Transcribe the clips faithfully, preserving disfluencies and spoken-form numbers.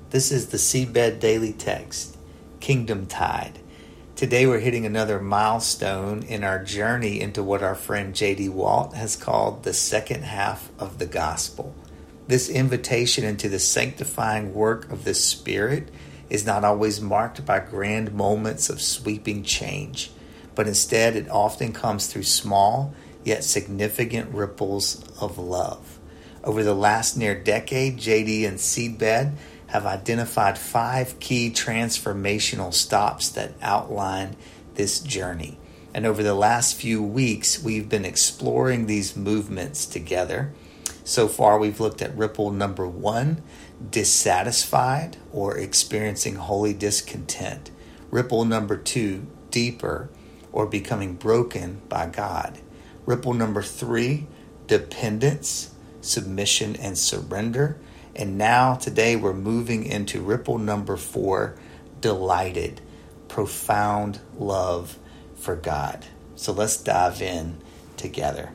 This is the Seedbed Daily Text, Kingdom Tide. Today we're hitting another milestone in our journey into what our friend J D Walt has called the second half of the gospel. This invitation into the sanctifying work of the Spirit is not always marked by grand moments of sweeping change, but instead it often comes through small yet significant ripples of love. Over the last near decade, J D and Seedbed have identified five key transformational stops that outline this journey. And over the last few weeks, we've been exploring these movements together. So far, we've looked at ripple number one, dissatisfied or experiencing holy discontent. Ripple number two, deeper or becoming broken by God. Ripple number three, dependence, submission, and surrender. And now today we're moving into ripple number four, delighted, profound love for God. So let's dive in together.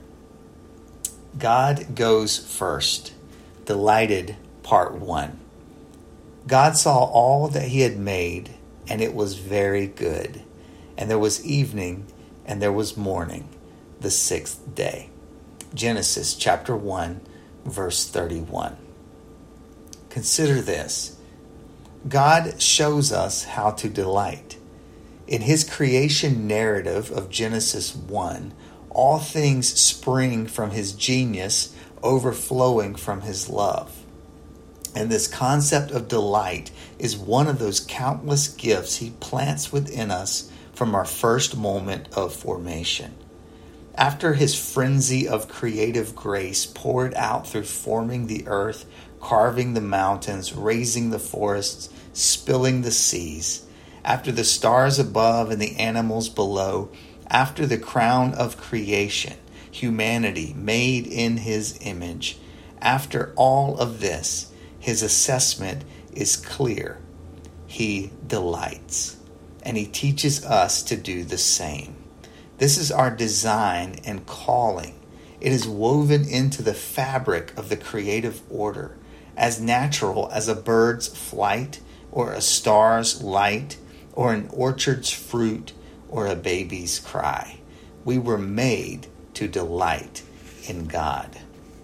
God goes first. Delighted, part one. God saw all that he had made, and it was very good. And there was evening, and there was morning, the sixth day. Genesis chapter one, verse thirty-one. Consider this. God shows us how to delight. In his creation narrative of Genesis one, all things spring from his genius, overflowing from his love. And this concept of delight is one of those countless gifts he plants within us from our first moment of formation. After his frenzy of creative grace poured out through forming the earth, carving the mountains, raising the forests, spilling the seas, after the stars above and the animals below, after the crown of creation, humanity made in his image, after all of this, his assessment is clear. He delights, and he teaches us to do the same. This is our design and calling. It is woven into the fabric of the creative order, as natural as a bird's flight or a star's light or an orchard's fruit or a baby's cry. We were made to delight in God.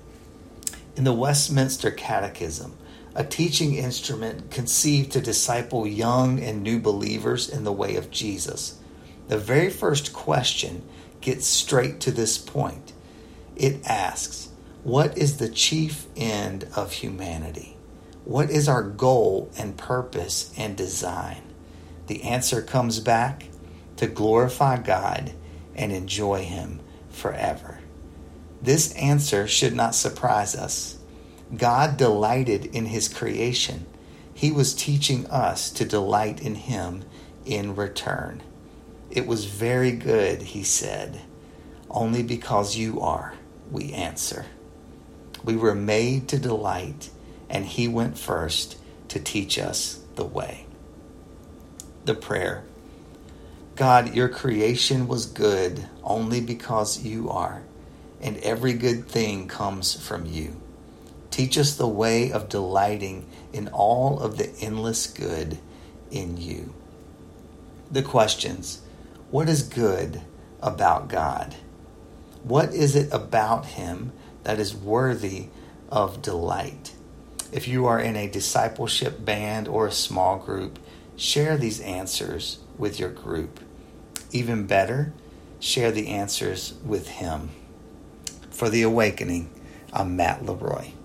In the Westminster Catechism, a teaching instrument conceived to disciple young and new believers in the way of Jesus, the very first question gets straight to this point. It asks, what is the chief end of humanity? What is our goal and purpose and design? The answer comes back: to glorify God and enjoy him forever. This answer should not surprise us. God delighted in his creation. He was teaching us to delight in him in return. It was very good, he said. Only because you are, we answer. We were made to delight, and he went first to teach us the way. The prayer. God, your creation was good only because you are, and every good thing comes from you. Teach us the way of delighting in all of the endless good in you. The questions. What is good about God? What is it about him that is worthy of delight? If you are in a discipleship band or a small group, share these answers with your group. Even better, share the answers with him. For The Awakening, I'm Matt Leroy.